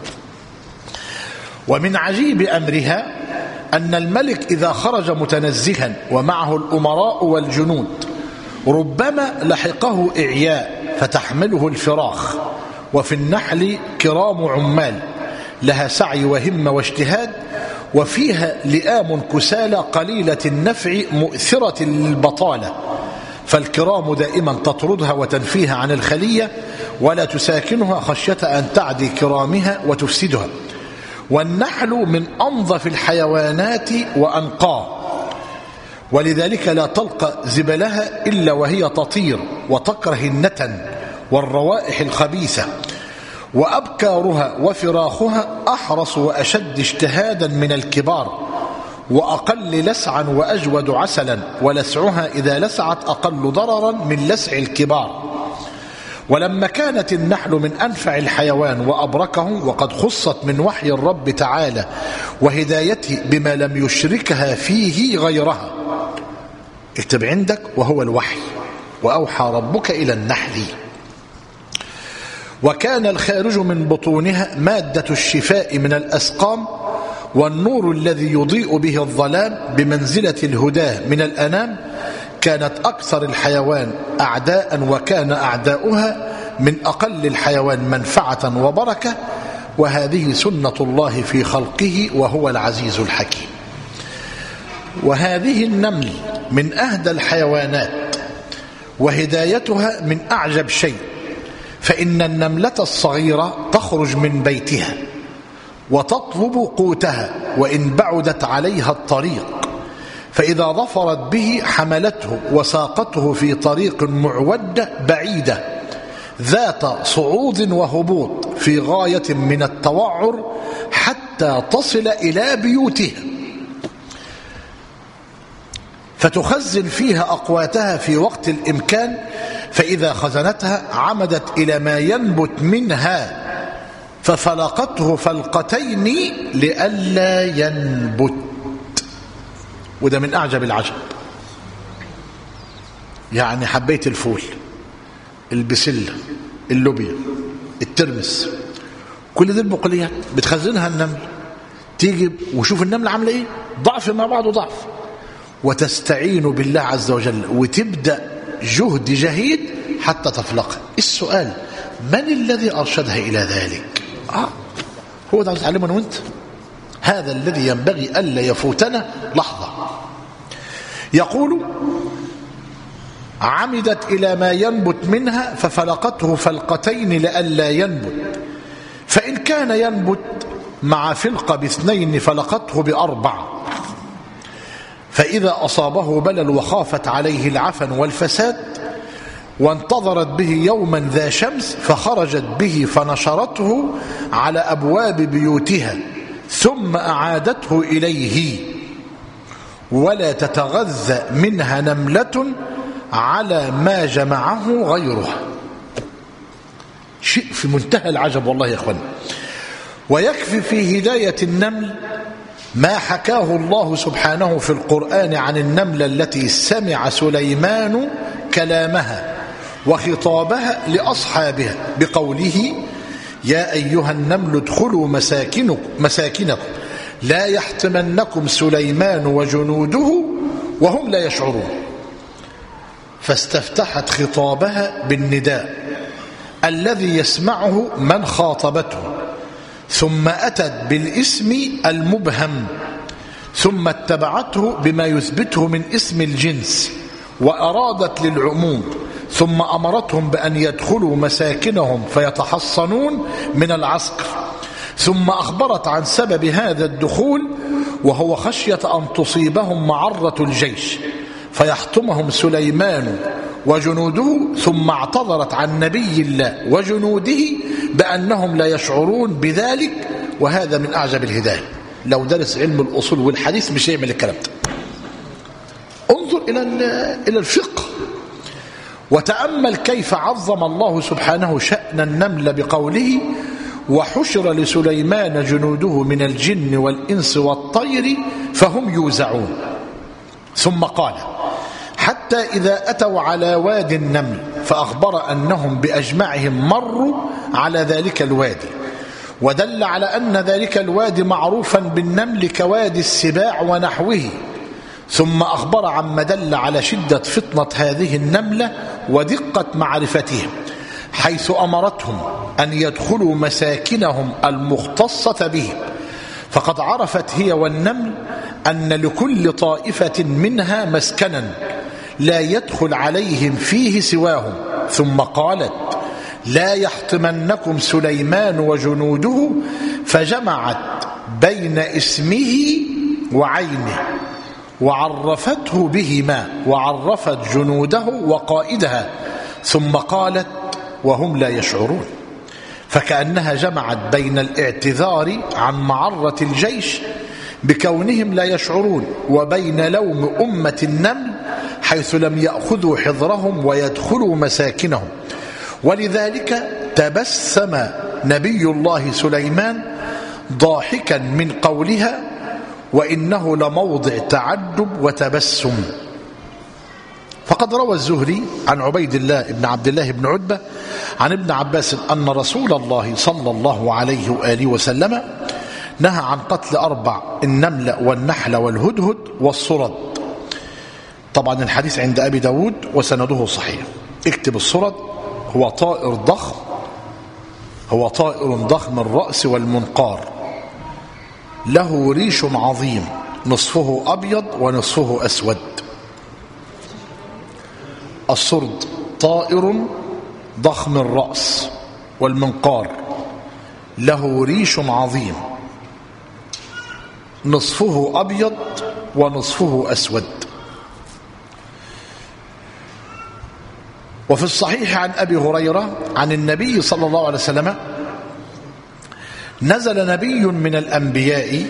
ومن عجيب أمرها أن الملك إذا خرج متنزها ومعه الأمراء والجنود ربما لحقه إعياء فتحمله الفراخ، وفي النحل كرام عمال لها سعي وهمة واجتهاد، وفيها لئام كسالى قليلة النفع مؤثرة للبطالة، فالكرام دائما تطردها وتنفيها عن الخلية ولا تساكنها خشية أن تعدي كرامها وتفسدها. والنحل من أنظف الحيوانات وأنقاه، ولذلك لا تلقى زبلها إلا وهي تطير وتكره النتن والروائح الخبيثة، وأبكارها وفراخها أحرص وأشد اجتهادا من الكبار، وأقل لسعا وأجود عسلا، ولسعها إذا لسعت أقل ضررا من لسع الكبار. ولما كانت النحل من أنفع الحيوان وأبركه، وقد خصت من وحي الرب تعالى وهدايته بما لم يشركها فيه غيرها، اكتب عندك، وهو الوحي، وأوحى ربك إلى النحل. وكان الخارج من بطونها مادة الشفاء من الأسقام والنور الذي يضيء به الظلام بمنزلة الهداة من الأنام، كانت أكثر الحيوان أعداء وكان أعداؤها من أقل الحيوان منفعة وبركة، وهذه سنة الله في خلقه وهو العزيز الحكيم. وهذه النمل من أهدى الحيوانات، وهدايتها من أعجب شيء، فإن النملة الصغيرة تخرج من بيتها وتطلب قوتها وإن بعدت عليها الطريق، فإذا ظفرت به حملته وساقته في طريق معودة بعيدة ذات صعود وهبوط في غاية من التوعر حتى تصل إلى بيوتها، فتخزن فيها أقواتها في وقت الإمكان، فإذا خزنتها عمدت إلى ما ينبت منها ففلقته فلقتين لئلا ينبت. وده من أعجب العجب. يعني حباية الفول، البسلة، اللوبيا، الترمس، كل دي البقوليات بتخزنها النمل. تيجي وشوف النمل عامله ايه، ضعف مع بعضه ضعف، وتستعين بالله عز وجل وتبدأ جهد جهيد حتى تفلقها. السؤال: من الذي أرشدها إلى ذلك؟ هو ده عايز يعلمنا وانت. هذا الذي ينبغي ألا يفوتنا لحظة. يقول: عمدت إلى ما ينبت منها ففلقته فلقتين لئلا ينبت، فإن كان ينبت مع فلقة ب2 فلقته ب4، فإذا أصابه بلل وخافت عليه العفن والفساد وانتظرت به يوما ذا شمس فخرجت به فنشرته على أبواب بيوتها ثم أعادته إليه، ولا تتغذى منها نملة على ما جمعه غيرها. شيء في منتهى العجب والله يا أخوان. ويكفي في هداية النمل ما حكاه الله سبحانه في القرآن عن النملة التي سمع سليمان كلامها وخطابها لأصحابها بقوله: يا أيها النمل ادخلوا مساكنكم لا يحطمنكم سليمان وجنوده وهم لا يشعرون. فاستفتحت خطابها بالنداء الذي يسمعه من خاطبته، ثم أتت بالاسم المبهم، ثم اتبعته بما يثبته من اسم الجنس وأرادت للعموم، ثم أمرتهم بأن يدخلوا مساكنهم فيتحصنون من العسكر، ثم أخبرت عن سبب هذا الدخول وهو خشية أن تصيبهم معرة الجيش فيحطمهم سليمان وجنوده، ثم اعتذرت عن نبي الله وجنوده بأنهم لا يشعرون بذلك. وهذا من أعجب الهداية. لو درس علم الأصول والحديث مش يعمل الكلام ده. انظر إلى الفقه وتأمل كيف عظم الله سبحانه شأن النمل بقوله: وحشر لسليمان جنوده من الجن والإنس والطير فهم يوزعون. ثم قال: حتى إذا أتوا على واد النمل فأخبر أنهم بأجمعهم مروا على ذلك الوادي، ودل على أن ذلك الوادي معروفا بالنمل كوادي السباع ونحوه، ثم أخبر عما دل على شدة فطنة هذه النملة ودقة معرفتهم، حيث أمرتهم أن يدخلوا مساكنهم المختصة بهم، فقد عرفت هي والنمل أن لكل طائفة منها مسكنا لا يدخل عليهم فيه سواهم. ثم قالت: لا يحطمنكم سليمان وجنوده، فجمعت بين اسمه وعينه وعرفته بهما، وعرفت جنوده وقائدها، ثم قالت: وهم لا يشعرون، فكأنها جمعت بين الاعتذار عن معرة الجيش بكونهم لا يشعرون وبين لوم أمة النمل حيث لم يأخذوا حذرهم ويدخلوا مساكنهم. ولذلك تبسم نبي الله سليمان ضاحكا من قولها: وإنه لموضع تعجب وتبسم. فقد روى الزهري عن عبيد الله بن عبد الله بن عتبة عن ابن عباس أن رسول الله صلى الله عليه وآله وسلم نهى عن قتل 4: النملة والنحلة والهدهد والصرد. طبعا الحديث عند أبي داود وسنده صحيح. اكتب الصرد: هو طائر ضخم الرأس والمنقار، له ريش عظيم، نصفه أبيض ونصفه أسود. الصرد طائر ضخم الرأس والمنقار، له ريش عظيم، نصفه أبيض ونصفه أسود. وفي الصحيح عن أبي هريرة عن النبي صلى الله عليه وسلم: نزل نبي من الأنبياء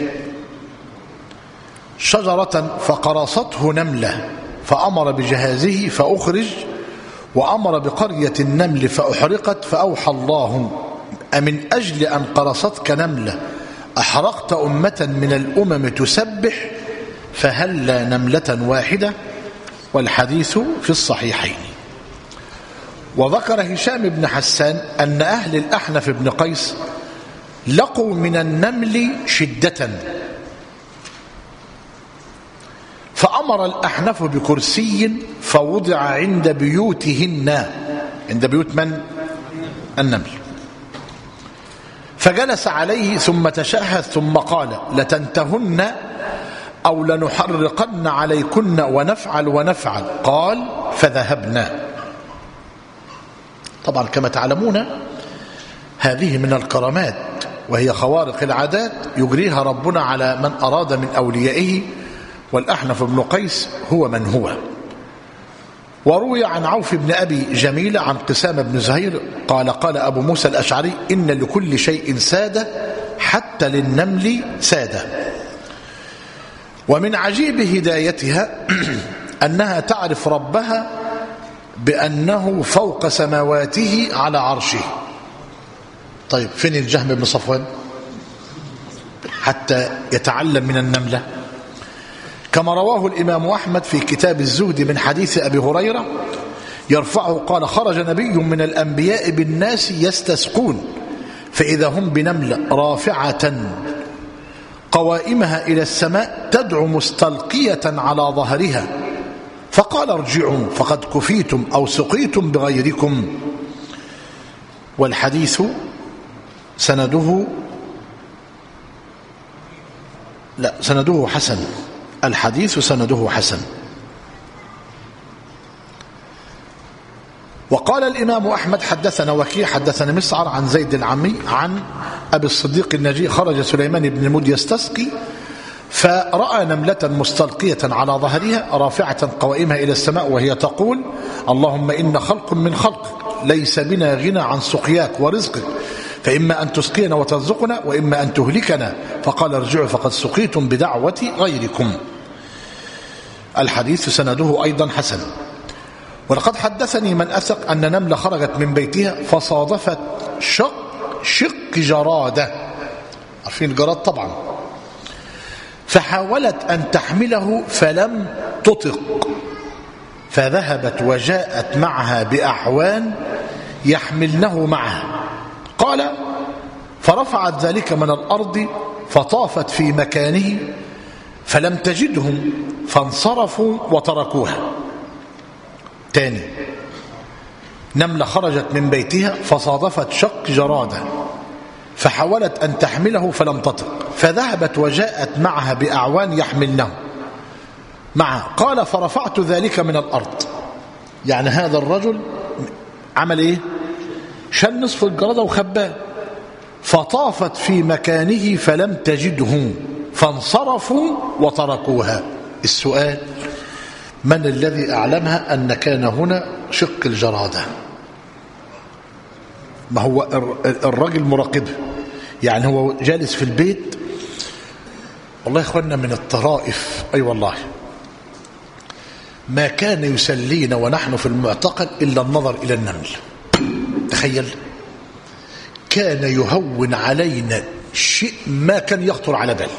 شجرة فقرصته نملة فأمر بجهازه فأخرج، وأمر بقرية النمل فأحرقت، فأوحى الله: أمن أجل أن قرصتك نملة أحرقت أمة من الأمم تسبح، فهل نملة واحدة؟ والحديث في الصحيحين. وذكر هشام بن حسان أن أهل الأحنف بن قيس لقوا من النمل شدة، فأمر الأحنف بكرسي فوضع عند بيوتهن، عند بيوت من؟ النمل، فجلس عليه ثم تشهد ثم قال: لتنتهن أو لنحرقن عليكن ونفعل. قال: فذهبنا. طبعا كما تعلمون هذه من الكرامات، وهي خوارق العادات يجريها ربنا على من أراد من أوليائه، والأحنف بن قيس هو من هو. وروي عن عوف بن أبي جميل عن قسام بن زهير قال: قال أبو موسى الأشعري: إن لكل شيء سادة حتى للنمل سادة. ومن عجيب هدايتها أنها تعرف ربها بأنه فوق سماواته على عرشه. طيب فين الجهم بن صفوان حتى يتعلم من النملة؟ كما رواه الإمام أحمد في كتاب الزهد من حديث أبي هريرة يرفعه قال: خرج نبي من الأنبياء بالناس يستسقون، فإذا هم بنملة رافعة قوائمها إلى السماء تدعو مستلقية على ظهرها، فقال: ارجعوا فقد كفيتم أو سقيتم بغيركم. والحديث سنده حسن. الحديث سنده حسن. وقال الإمام أحمد: حدثنا وكيع حدثنا مسعر عن زيد العمي عن أبي الصديق النجي: خرج سليمان بن المد يستسقي فرأى نملة مستلقية على ظهرها رافعة قوائمها إلى السماء وهي تقول: اللهم إن خلق من خلقك ليس بنا غنى عن سقياك ورزقك، فإما أن تسقينا وترزقنا وإما أن تهلكنا. فقال: ارجعوا فقد سقيتم بدعوة غيركم. الحديث سنده أيضا حسن. ولقد حدثني من أثق أن نملة خرجت من بيتها فصادفت شق جرادة، عارفين الجراد طبعا، فحاولت أن تحمله فلم تطق، فذهبت وجاءت معها بأعوان يحملنه معها. قال: فرفعت ذلك من الأرض فطافت في مكانه فلم تجدهم فانصرفوا وتركوها. تاني، نملة خرجت من بيتها فصادفت شق جرادة فحاولت أن تحمله فلم تطق، فذهبت وجاءت معها بأعوان يحملنه معها. قال: فرفعت ذلك من الأرض، يعني هذا الرجل عمل إيه؟ شل نصف الجرادة وخباه، فطافت في مكانه فلم تجده فانصرفوا وتركوها. السؤال: من الذي أعلمها أن كان هنا شق الجرادة؟ ما هو الرجل مراقبه، يعني هو جالس في البيت. والله يا اخوانا من الطرائف، أي والله، ما كان يسلينا ونحن في المعتقل إلا النظر إلى النمل. تخيل، كان يهون علينا شيء ما كان يخطر على بال،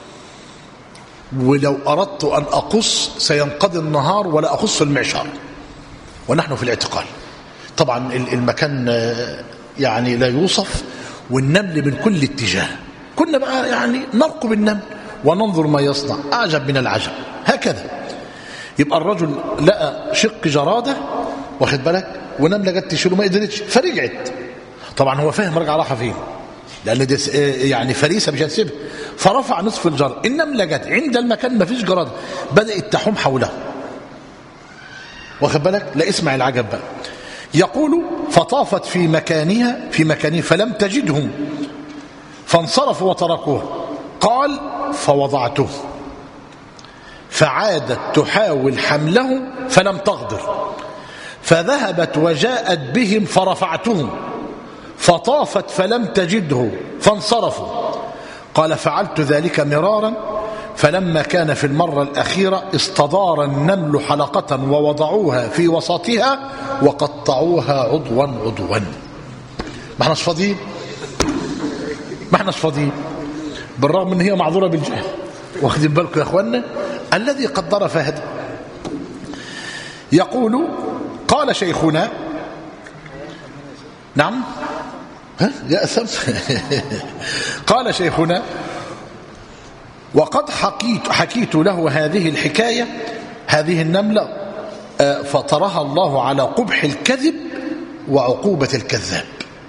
ولو أردت أن أقص سينقضي النهار ولا أقص المعشار ونحن في الاعتقال. طبعا المكان يعني لا يوصف، والنمل من كل اتجاه، كنا بقى يعني نرقب النمل وننظر ما يصنع، أعجب من العجب. هكذا يبقى الرجل لقى شق جرادة واخد بالك، ونملة جت تشيله ما قدرتش فرجعت. طبعا هو فاهم رجع راحة فين، لأن دي يعني فريسة مش هتسيبها، فرفع نصف الجرد. النملة جت عند المكان ما فيش جرادة، بدأت تحوم حوله واخد بالك. لا اسمع العجب بقى، يقول فطافت في مكانه فلم تجدهم فانصرفوا وتركوه. قال فوضعته فعادت تحاول حمله فلم تقدر، فذهبت وجاءت بهم فرفعتهم فطافت فلم تجده فانصرفوا. قال فعلت ذلك مرارا، فلما كان في المرة الأخيرة استدار النمل حلقة ووضعوها في وسطها وقطعوها عضوا عضوا. ما احناش فاضيين بالرغم ان هي معذورة بالجهل. واخدين بالكم يا اخوانا، الذي قدر فهد. يقول قال شيخنا نعم يا أسف قال شيخنا وقد حكيت له هذه الحكاية، هذه النملة فطرها الله على قبح الكذب وعقوبة الكذاب.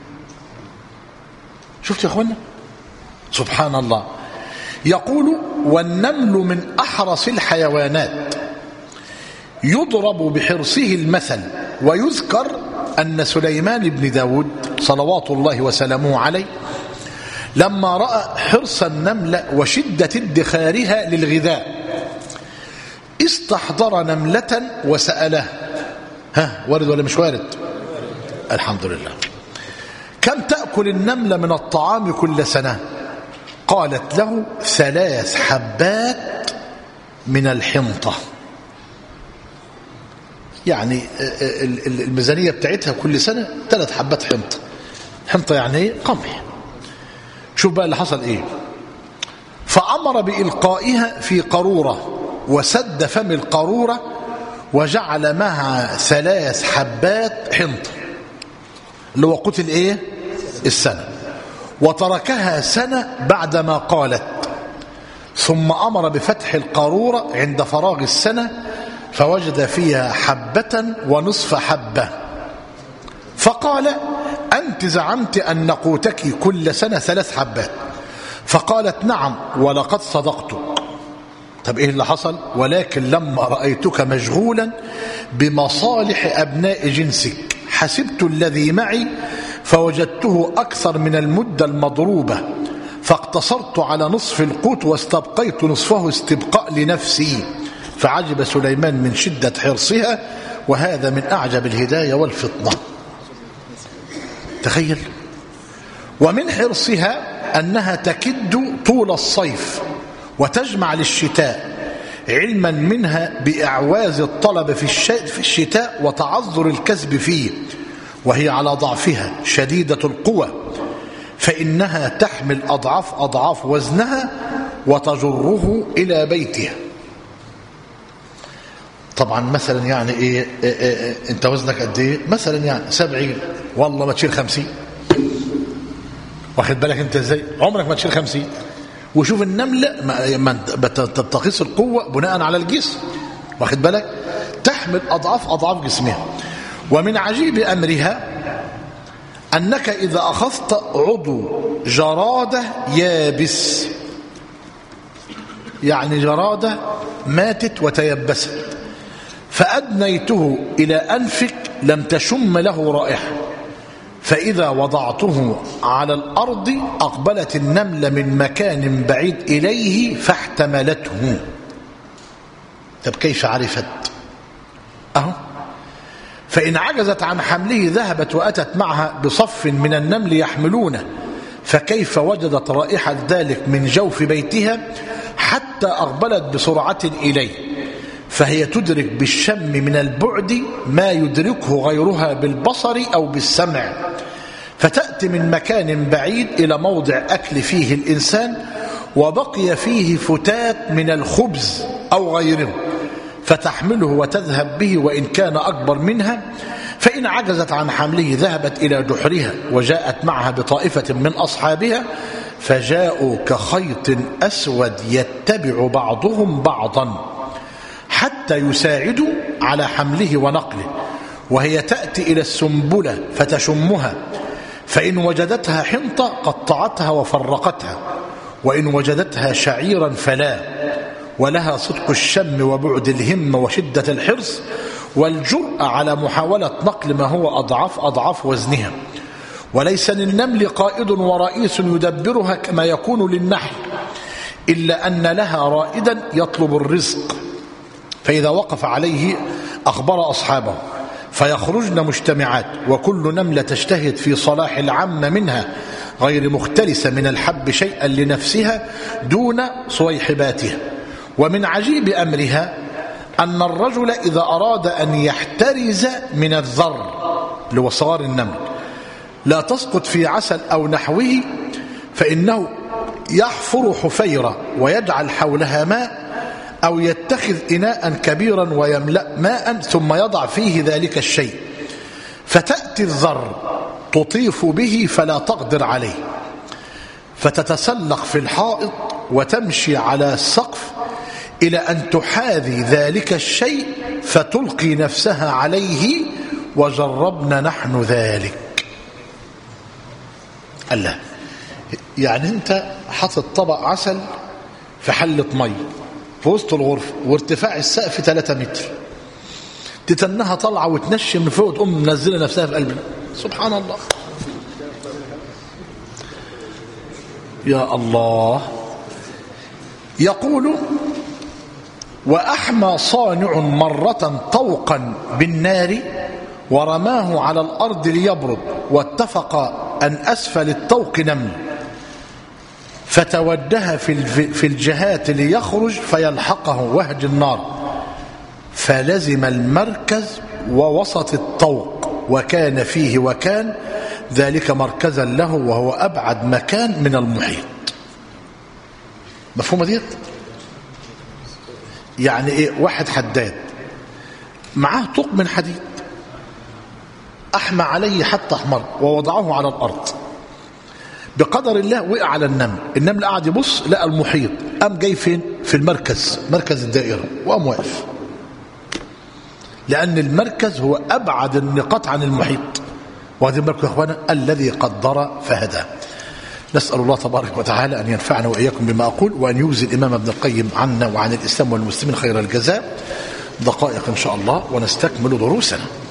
شفت يا اخوانا سبحان الله. يقول والنمل من أحرص الحيوانات، يضرب بحرصه المثل. ويذكر أن سليمان بن داود صلوات الله وسلامه عليه لما رأى حرص النملة وشدة ادخارها للغذاء استحضر نملة وسأله، وارد ولا مش وارد؟ الحمد لله. كم تأكل النملة من الطعام كل سنة؟ قالت له 3 حبات من الحنطة. يعني الميزانية بتاعتها كل سنة 3 حبات حنطة. حنطة يعني ايه؟ قمح. شوف بقى اللي حصل ايه. فأمر بإلقائها في قارورة وسد فم القارورة وجعل معها 3 حبات حنطة اللي هو قتل ايه؟ السنة. وتركها سنة بعدما قالت، ثم أمر بفتح القارورة عند فراغ السنة فوجد فيها حبة ونصف حبة، فقال أنت زعمت أن قوتك كل سنة 3 حبات. فقالت نعم ولقد صدقتك. طب إيه اللي حصل؟ ولكن لما رأيتك مشغولا بمصالح أبناء جنسك حسبت الذي معي فوجدته أكثر من المدة المضروبة، فاقتصرت على نصف القوت واستبقيت نصفه استبقاء لنفسي. فعجب سليمان من شدة حرصها، وهذا من أعجب الهداية والفطنة. تخيل. ومن حرصها أنها تكد طول الصيف وتجمع للشتاء، علما منها بإعواز الطلب في الشتاء وتعذر الكسب فيه، وهي على ضعفها شديدة القوى، فإنها تحمل أضعاف وزنها وتجره إلى بيتها. طبعا مثلا يعني إيه انت وزنك قد ايه؟ مثلا يعني 70، والله ما تشيل 50. واخد بالك انت ازاي؟ عمرك ما تشيل 50. وشوف النملة بتقيس القوة بناء على الجسم، واخد بالك، تحمل أضعاف جسمها. ومن عجيب أمرها أنك إذا أخذت عضو جرادة يابس، يعني جرادة ماتت وتيبست، فأدنيته إلى أنفك لم تشم له رائحة، فإذا وضعته على الأرض أقبلت النملة من مكان بعيد إليه فاحتملته. طب كيف عرفت؟ فإن عجزت عن حمله ذهبت وأتت معها بصف من النمل يحملونه، فكيف وجدت رائحة ذلك من جوف بيتها حتى أقبلت بسرعة إليه، فهي تدرك بالشم من البعد ما يدركه غيرها بالبصر أو بالسمع، فتأتي من مكان بعيد إلى موضع أكل فيه الإنسان وبقي فيه فتات من الخبز أو غيره، فتحمله وتذهب به وإن كان أكبر منها. فإن عجزت عن حمله ذهبت إلى جحرها وجاءت معها بطائفة من أصحابها، فجاءوا كخيط أسود يتبع بعضهم بعضا حتى يساعدوا على حمله ونقله، وهي تأتي إلى السنبلة فتشمها، فإن وجدتها حنطة قطعتها وفرقتها، وإن وجدتها شعيرا فلا، ولها صدق الشم وبعد الهمة وشدة الحرص والجرأة على محاولة نقل ما هو أضعاف وزنها. وليس للنمل قائد ورئيس يدبرها كما يكون للنحل، إلا أن لها رائدا يطلب الرزق، فإذا وقف عليه أخبر أصحابه فيخرجن مجتمعات، وكل نملة تجتهد في صلاح العامة منها غير مختلسة من الحب شيئا لنفسها دون صويحباتها. ومن عجيب أمرها أن الرجل إذا أراد أن يحترز من الذر اللي هو صغار النمل لا تسقط في عسل أو نحوه، فإنه يحفر حفيرة ويجعل حولها ماء، أو يتخذ إناء كبيرا ويملأ ماء ثم يضع فيه ذلك الشيء، فتأتي الذر تطيف به فلا تقدر عليه، فتتسلق في الحائط وتمشي على السقف إلى أن تحاذي ذلك الشيء فتلقي نفسها عليه، وجربنا نحن ذلك. الله، يعني أنت حطت طبق عسل في حلة مي في وسط الغرفة وارتفاع السقف 3 متر، تتنها طلعة وتنشي من فوق تقوم منزلة نفسها في قلبنا. سبحان الله، يا الله. يقول: وأحمى صانع مرة طوقا بالنار ورماه على الأرض ليبرد، واتفق أن أسفل الطوق نمل، فتوجه في الجهات ليخرج فيلحقه وهج النار، فلزم المركز ووسط الطوق وكان فيه، وكان ذلك مركزا له وهو أبعد مكان من المحيط. مفهومة ديت؟ يعني إيه؟ واحد حداد معاه طوق من حديد أحمى عليه حتى أحمر ووضعه على الأرض، بقدر الله وقع على النمل قاعد يبص لقى المحيط، قام جاي فين؟ في المركز، مركز الدائرة، وقام واقف، لأن المركز هو أبعد النقاط عن المحيط. وهذا المركز يا أخوانا الذي قدر فهدى. نسأل الله تبارك وتعالى أن ينفعنا وإياكم بما أقول، وأن يجزي الإمام ابن القيم عنا وعن الإسلام والمسلمين خير الجزاء. دقائق إن شاء الله ونستكمل دروسنا.